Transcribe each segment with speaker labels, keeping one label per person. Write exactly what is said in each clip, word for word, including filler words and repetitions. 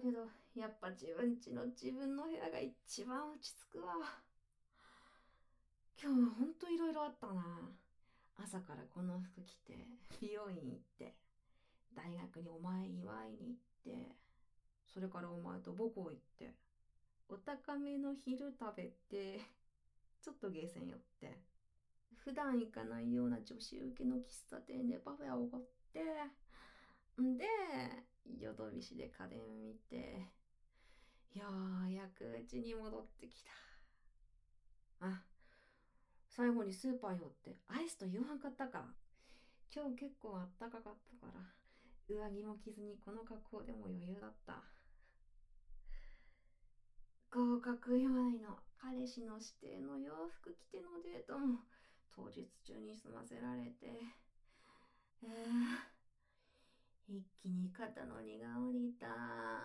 Speaker 1: けど、やっぱ自分家の自分の部屋が一番落ち着くわ。今日はほんといろいろあったな。朝からこの服着て、美容院行って、大学にお前祝いに行って、それからお前と母校行って、お高めの昼食べて、ちょっとゲーセン寄って、普段行かないような女子受けの喫茶店でパフェをおごって、んで、ヨドビシで家電見て、ようやく家に戻ってきた。あ、最後にスーパー寄ってアイスと夕飯買ったか。今日結構あったかかったから、上着も着ずにこの格好でも余裕だった。合格祝いの彼氏の指定の洋服着てのデートも当日中に済ませられて、えー、一気に肩の荷が下りた。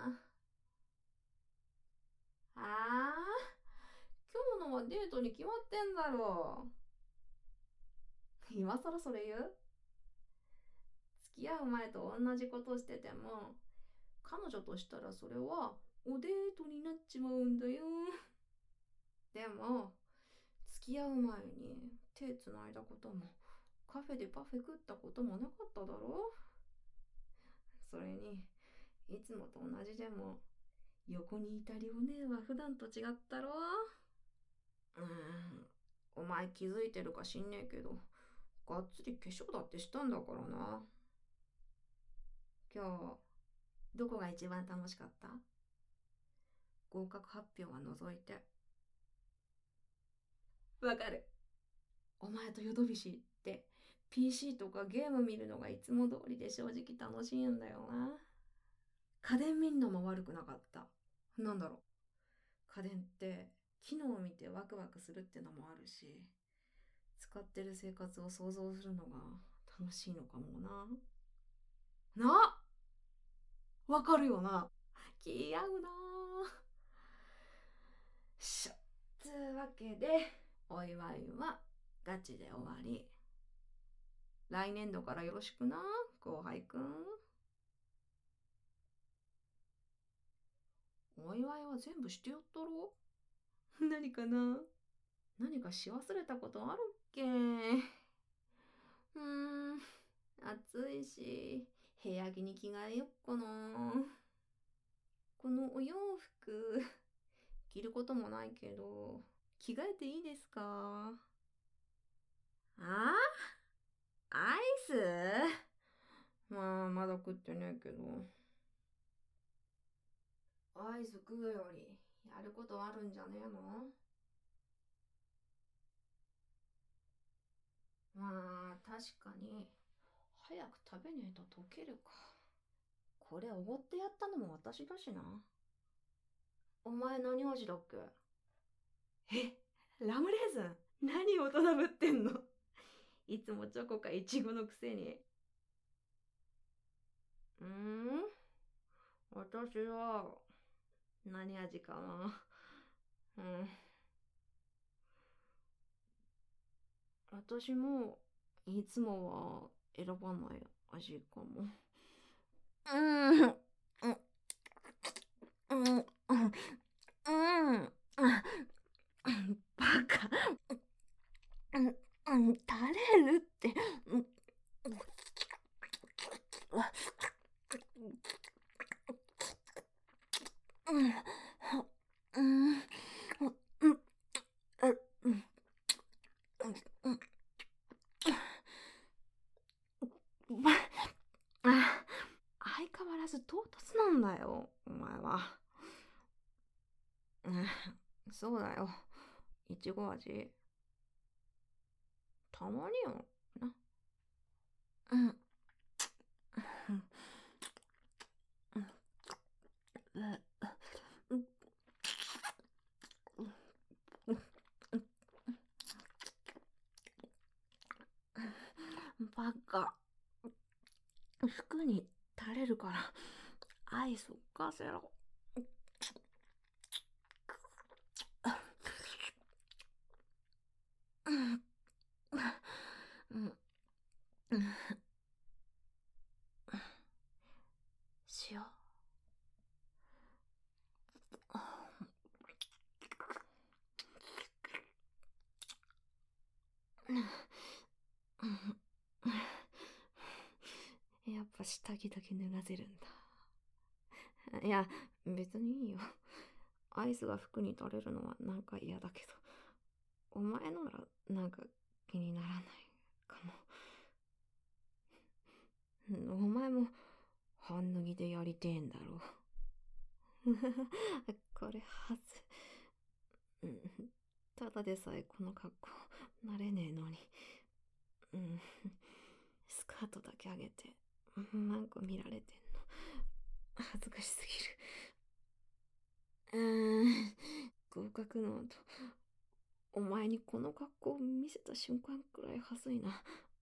Speaker 1: ああ、今日のはデートに決まってんだろう。今更それ言う？付き合う前と同じことしてても、彼女としたらそれはおデートになっちまうんだよ。でも、付き合う前に手つないだことも、カフェでパフェ食ったこともなかっただろ。それに、いつもと同じでも、横にいたりお姉は普段と違ったろ。うーん、お前気づいてるか知んねえけど、がっつり化粧だってしたんだからな。今日、どこが一番楽しかった？合格発表は除いて。わかる。お前とヨドビシって ピーシー とかゲーム見るのがいつも通りで正直楽しいんだよな。家電見んのも悪くなかった。なんだろう。家電って機能を見てワクワクするってのもあるし、使ってる生活を想像するのが楽しいのかもな。なわかるよな。気合うな。しょ。つうわけで、お祝いはガチで終わり。来年度からよろしくな、後輩くん。お祝いは全部してやったろ。何かな。何かし忘れたことあるっけ。うーん、暑いし、部屋着に着替えよっかな。このお洋服、着ることもないけど、着替えていいですか？あアイス？まあ、まだ食ってねえけど。アイス食うより、やることあるんじゃねえの？まあ、確かに、早く食べねえと溶けるか。これおごってやったのも私だしな。お前何味だっけ？え、ラムレーズン？何大人ぶってんの？いつもチョコかイチゴのくせに。うーん私は、何味かな。うん。私も、いつもは選ばない味かも。うん。うん。うん。うん。バカ。うん。うん。垂れるって。うん。うん。うん。うん。うん。あ、相変わらず唐突なんだよ、お前は。うん、そうだよ。いちご味。たまによ。な。うん。バカ。服に垂れるから、アイスを浮かせろ。うん。うん。塩。 下着だけ脱がせるんだ。いや、別にいいよ。アイスが服に垂れるのはなんか嫌だけど、お前のならなんか気にならないかも。お前も半脱ぎでやりてえんだろう。これはず。うん、ただでさえこの格好慣れねえのに。うん、スカートだけ上げてマンコ見られてんの恥ずかしすぎる。うーん、合格の後お前にこの格好を見せた瞬間くらい恥ずいな。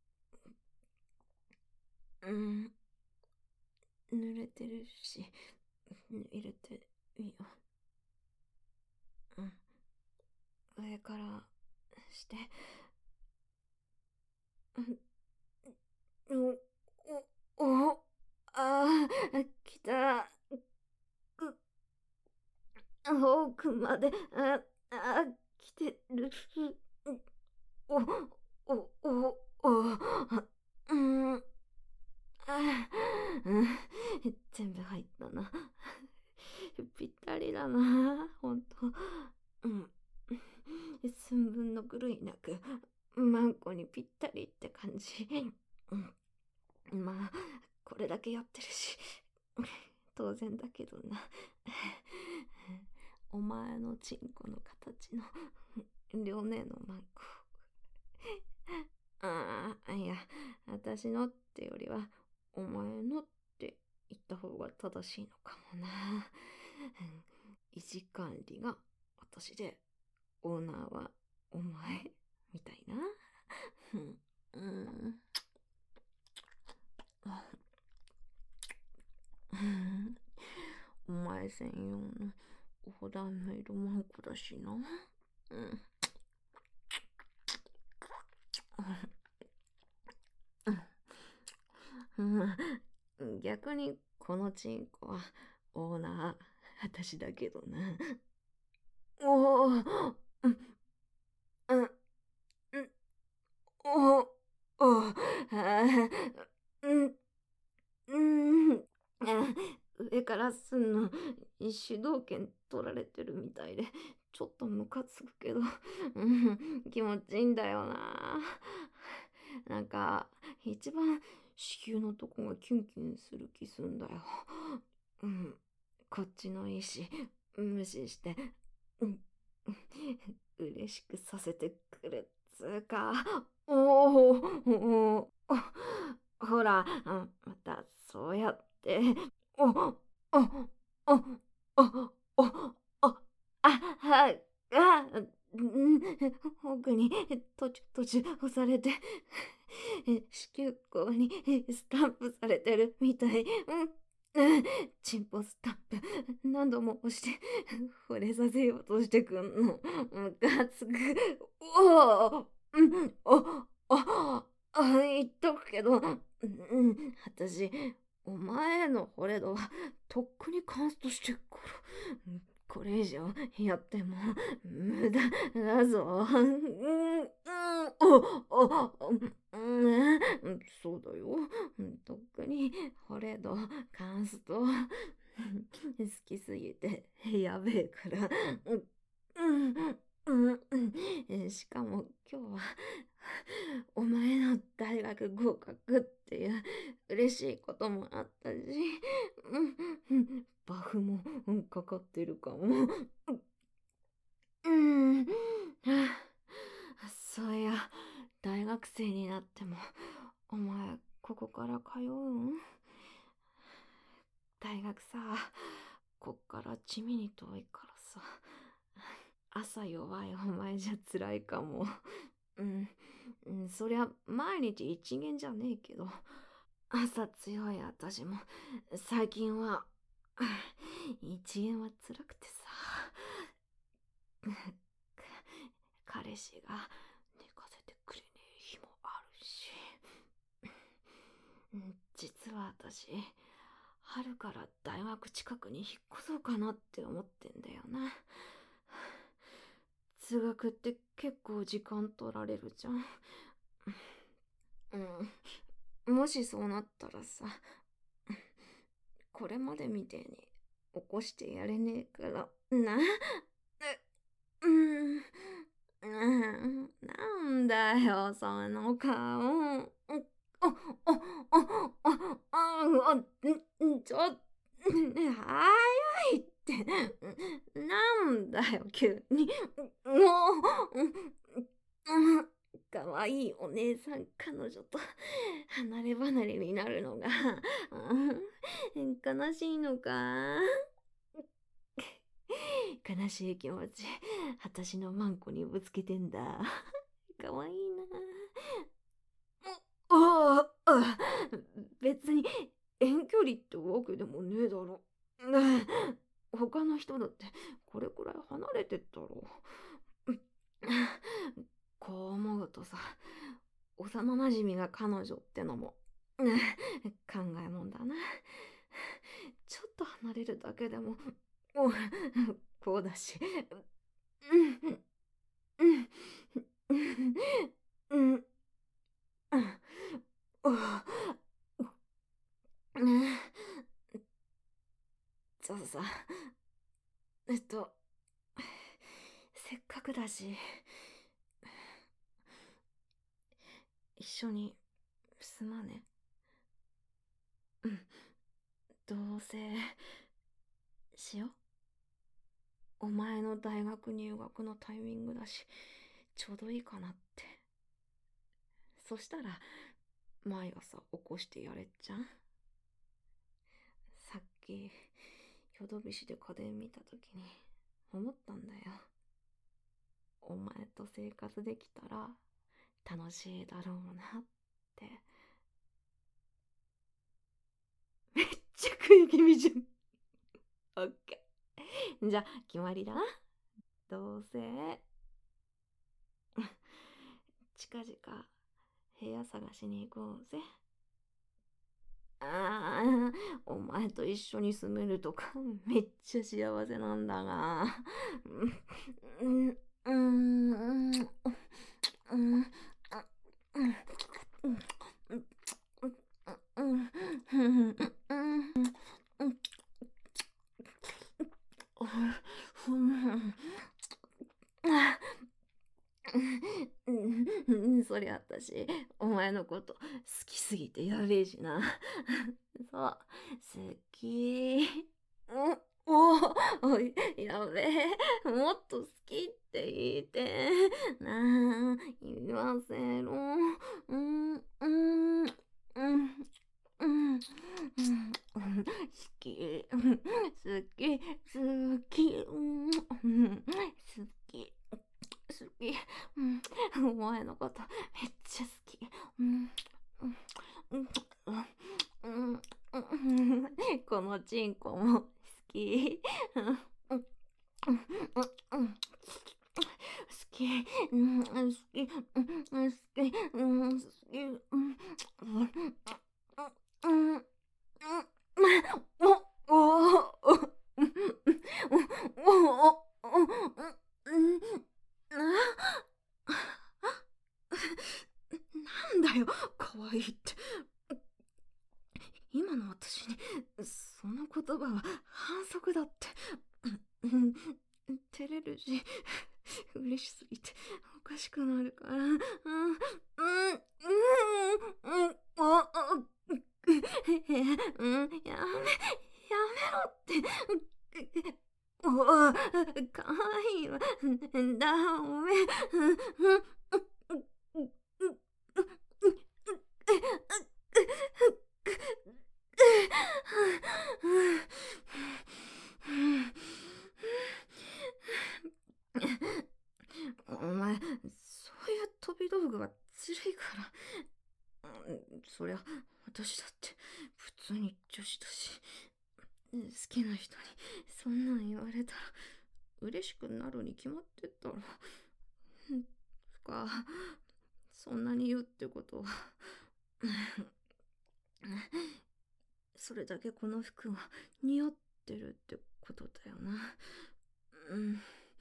Speaker 1: うん、濡れてるし入れていいよ。うん、上からして。うん、おおおあー来た。奥までああ来てる。おおおおうんあうん、全部入ったな。ぴったりだな、ほんと。うん。寸分の狂いなく、マンコにぴったりって感じ。うん、まあ、これだけやってるし、当然だけどな。お前のチンコの形の両姉のマンコ。ああ、いや、私のってよりは、お前のって言った方が正しいのかもな。維持管理が私で、オーナーはお前みたいな。うん。お前専用のオーダーメイドマンコだしな。うん。逆にこのチンコはオーナー私だけどな。おお、うん、うん、うん、おお、おあ、うん、うん、上からすんの主導権取られてるみたいでちょっとムカつくけど、うん、気持ちいいんだよな。なんか一番子宮のとこがキュンキュンする気すんだよ。うん、こっちの意志無視して、うん、嬉しくさせてくれっつうか。おお、ほら、またそうやって。おおおおおおおあはあ奥に途中途中押されて子宮口にスタンプされてるみたい。うんチンポスタンプ何度も押して惚れさせようとしてくんの。ムカつく。おおうんおおあ言っとくけど、うん、私お前への惚れ度はとっくにカンストしてっから。これ以上やっても無駄だぞ。うん、うん、お、お、うん、そうだよ。特に惚れ度、カンスト好きすぎてやべえから。うん、うん、うん、しかも今日はお前の大学合格っていう嬉しいこともあったし、うん、バフもかかってるかも。うん、そういや、大学生になってもお前ここから通うん？大学さ、こっから地味に遠いからさ、朝弱いお前じゃ辛いかも。うん、うん、そりゃ毎日一元じゃねえけど、朝強い私も最近は一元は辛くてさ、彼氏が寝かせてくれねえ日もあるし。実は私春から大学近くに引っ越そうかなって思ってんだよな。通学って結構時間取られるじゃん。うん、もしそうなったらさ、 これまでみてえに起こしてやれねえから、な、う、うん、うんなんだよ、その顔。うんあ、あ、あ、あ、あ、あ、ん、ちょっ、早いって。なんだよ、急に。もう、うん、かわいいお姉さん彼女と離れ離れになるのが、うん、悲しいのか。悲しい気持ち、私のマンコにぶつけてんだ。かわいいな。ああ、別に遠距離ってわけでもねえだろ。他の人だってこれくらい離れてったろ。こう思うとさ、幼なじみが彼女ってのも考えもんだな。ちょっと離れるだけでもおこうだし。うんうんうんうんうんそうさ、えっとせっかくだし一緒に住まね。うん、同棲しよう。お前の大学入学のタイミングだし、ちょうどいいかなって。そしたら、毎朝起こしてやれっちゃん。さっき、ヨドビシで家電見たときに、思ったんだよ。お前と生活できたら、楽しいだろうなって。めっちゃ食い気味じゃん。オッケー。じゃあ、決まりだな。どうせ、近々、部屋探しに行こうぜ。ああ、お前と一緒に住めるとか、めっちゃ幸せなんだが。うん、うん、うん、うん、うん、そりゃ私、お前のこと好きすぎてやべえしな。そう、好き。お、お、おい、やべえ。もっと好きって言ってなあ、言わせろ。うん、うん、うん、うん、うん、好き、好き、好き、うん、好き。好き、うん、お前のことめっちゃ好き、うんうんうんうんうん、このチンコも好き、うんうんうん好き、うん好き、うん好き、うん好き、うんうんうんおおおおおおおうんなんだよ、可愛いって。今の私に、その言葉は反則だって。うん、照れるし、嬉しすぎておかしくなるから。うん、うん、うん、うん、うん、あ、あ、うん、やめ、やめろって。おお、かわいいわ。ダメ。お前、そういう飛び道具はずるいから。うん、そりゃ、私だって普通に女子だし、好きな人にそんなん言われたら嬉しくなるに決まってたろ。つか、そんなに言うってことは、それだけこの服は似合ってるってことだよな。うん。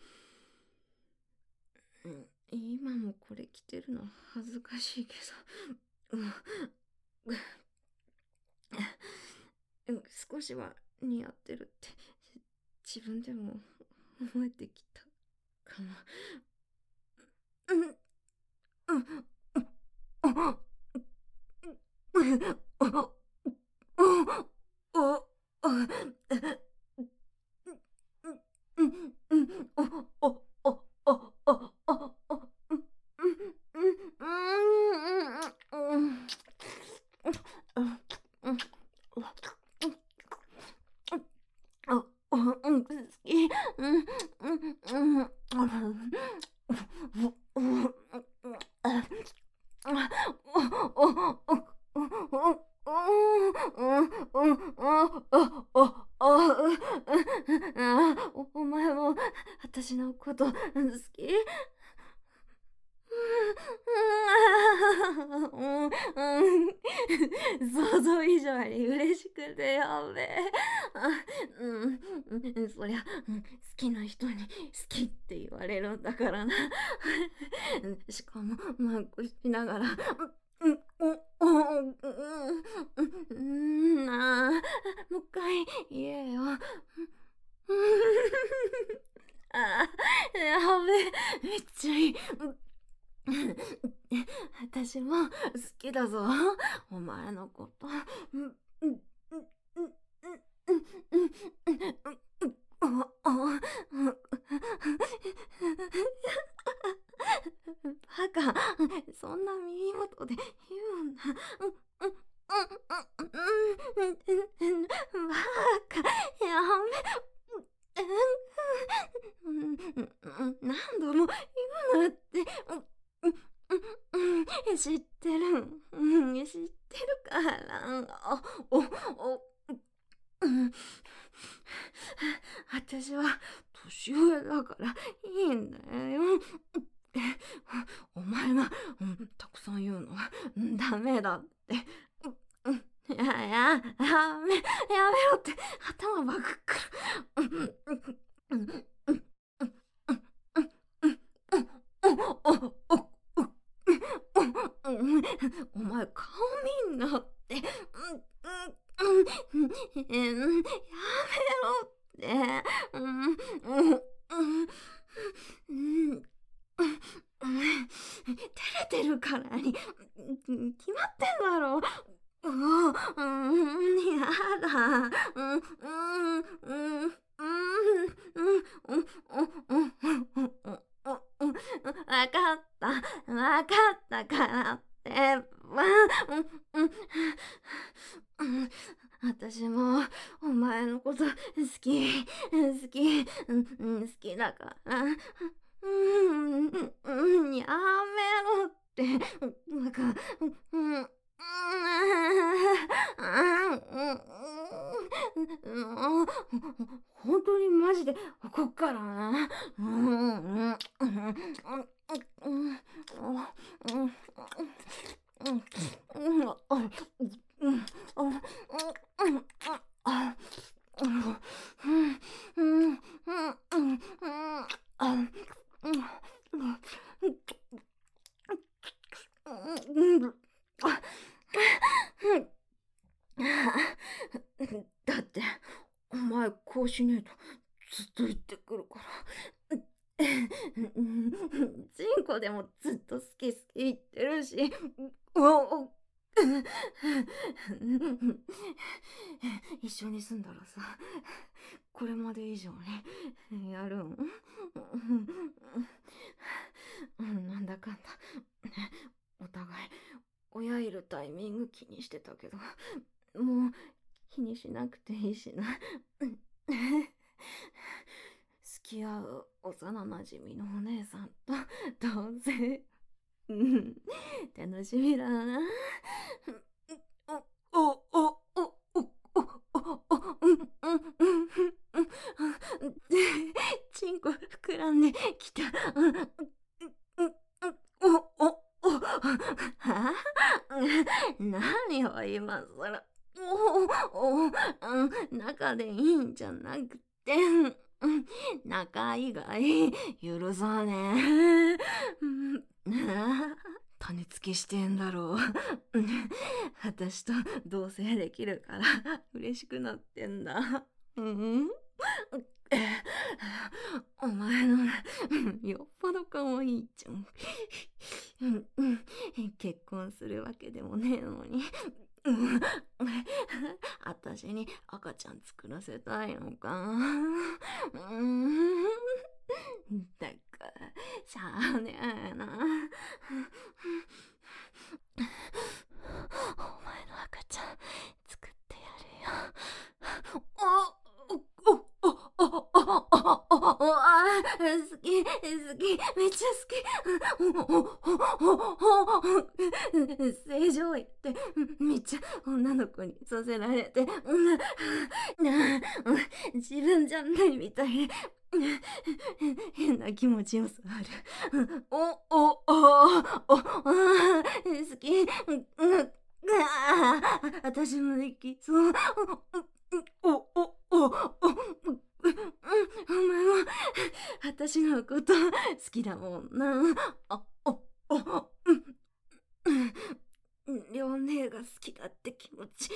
Speaker 1: うん、今もこれ着てるの恥ずかしいけど、うん、少少しは似合ってるって自分でも思えてきたかも。うん、うん、うん、うん、お前も私のこと好き？想像以上に嬉しくてやべえ。うん、そりゃ、好きな人に好きって言われるんだからな。しかもマックしながら、うん、お、お、うん、なあ、もう一回言えよ。あ、やべえ、めっちゃいい。私も好きだぞ、お前のこと。バカ、そんな耳元で言うんだ。バカ、やめ、何度も言うなって。知ってる、知ってるから。お、お、私は年上だからいいんだよ。お前が、うん、たくさん言うのはダメだって。いやいや、やめ、やめろって頭バグくる。お前顔見んなって。やめろって。照れてるからに決まってんだろ。うん、やだ。うん、うん、うん、うん、わかった、わかったからって。私もお前のこと好き、好き、好きだから。うん、うん、やめろって。なんか、うん。本当にマジで怒っからな。だってお前こうしねえとずっと言ってくるから。チンコでもずっと好き好き言ってるし。一緒に住んだらさ、これまで以上にやるん。なんだかんだお互い親いるタイミング気にしてたけど、もう気にしなくていいしな。付き合う幼なじみのお姉さんと同棲。楽しみだな。おおおおチンコ膨らんできた。おおおは何を今さら。おお中でいいんじゃなくて、中以外許さねえ。 種付けしてんだろう。私と同棲できるから嬉しくなってんだ。うん。お前のよっぽど可愛いじゃん。うんうん、結婚するわけでもねえのに。うん、私に赤ちゃん作らせたいのか。うん、だからしゃあねえな。お前の赤ちゃん作ってやるよ。おおおおおおおおおあ好き好きめっちゃ好き。おおおおお正常位ってめっちゃ女の子にさせられて、自分じゃないみたいで変な気持ちよさある。おおおお好き。私もできそう。おおおおおお前も私のこと好きだもんな。あおお両姉が好きだって気持ち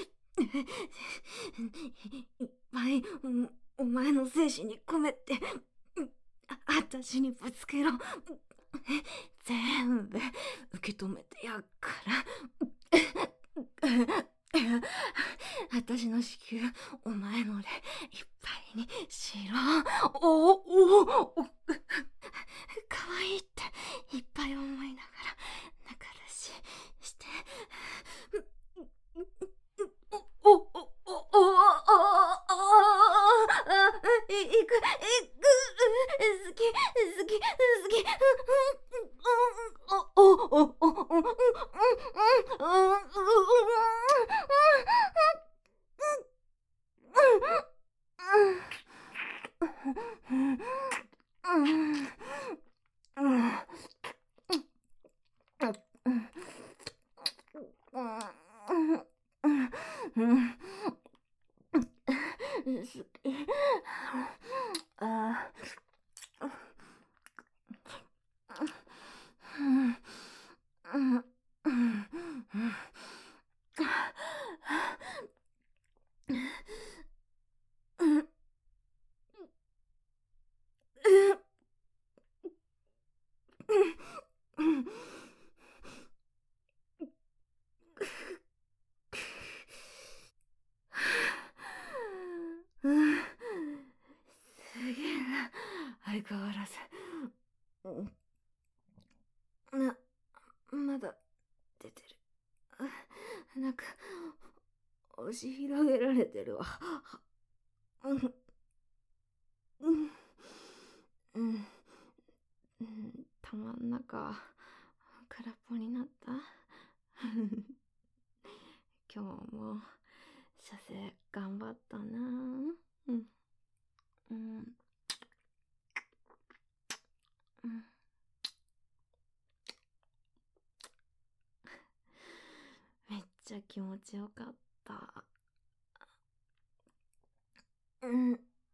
Speaker 1: いっぱいお前の精神に込めて私にぶつけろ。全部受け止めてやっから。私の子宮お前のでいっぱいにしろ。おおおかわいいっていっぱい思いながら仲出ししておおおおおおいくいく好き好き好きおおおおおすげえな相変わらず。なまだ出てる。なんか押し広げられてるわ。うんうんうんうん、玉ん中空っぽになった。今日も射精頑張ったな。うんうんうんめっちゃ気持ちよかった。うん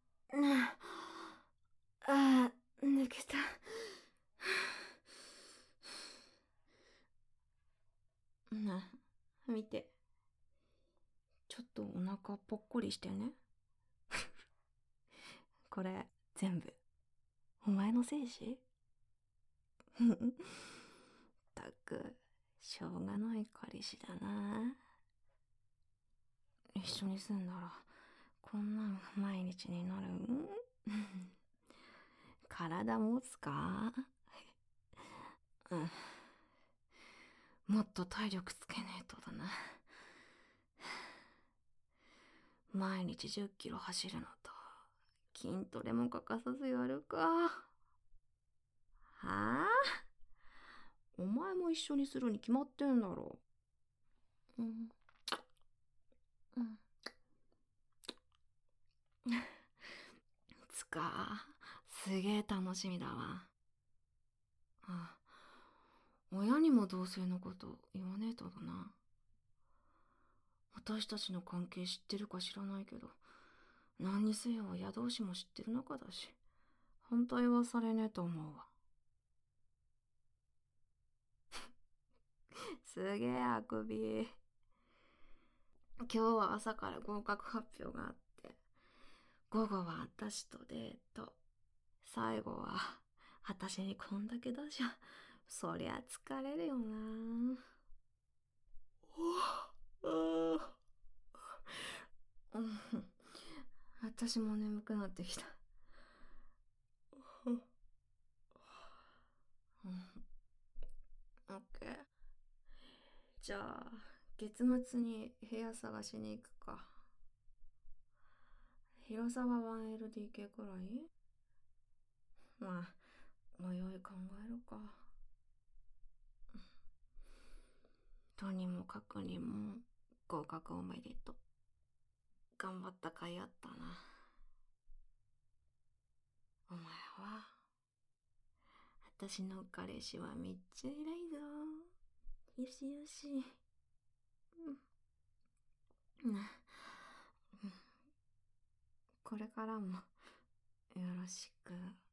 Speaker 1: あー抜けた。な見て、ちょっとお腹ぽっこりしてね。これ全部お前のせいし。ったくしょうがない彼氏だな。一緒に住んだらこんなん毎日になるん？体持つか？うん、もっと体力つけねえとだな。毎日じゅっキロ走るのと筋トレも欠かさずやるか。はあ？お前も一緒にするに決まってんだろ。うんうんつかすげえ楽しみだわ。あ、親にも同棲のこと言わねえとだな。私たちの関係知ってるか知らないけど、何にせよ親同士も知ってる仲だし、反対はされねえと思うわ。 すげえあくび。今日は朝から合格発表があって、午後は私とデート、最後は私にこんだけ出しゃ、そりゃ疲れるよな。うん、私も眠くなってきた。うん、オッケー。じゃあ月末に部屋探しに行くか。広さは ワンエルディーケー くらい？まあおいおい考えるか。とにもかくにも合格おめでとう。頑張った甲斐あったな。お前は私の彼氏はめっちゃ偉いぞ。よしよし。うん、これからもよろしく。